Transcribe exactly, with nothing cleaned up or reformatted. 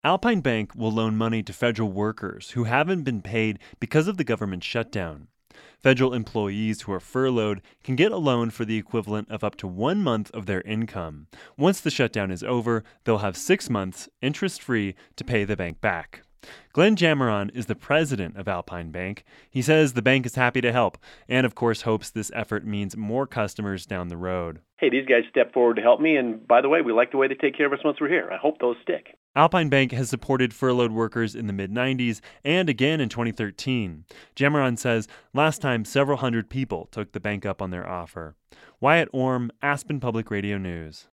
Alpine Bank will loan money to federal workers who haven't been paid because of the government shutdown. Federal employees who are furloughed can get a loan for the equivalent of up to one month of their income. Once the shutdown is over, they'll have six months, interest-free, to pay the bank back. Glenn Jamaron is the president of Alpine Bank. He says the bank is happy to help and, of course, hopes this effort means more customers down the road. Hey, these guys stepped forward to help me, and by the way, we like the way they take care of us once we're here. I hope those stick. Alpine Bank has supported furloughed workers in the mid nineties and again in twenty thirteen. Jamaron says last time several hundred people took the bank up on their offer. Wyatt Orm, Aspen Public Radio News.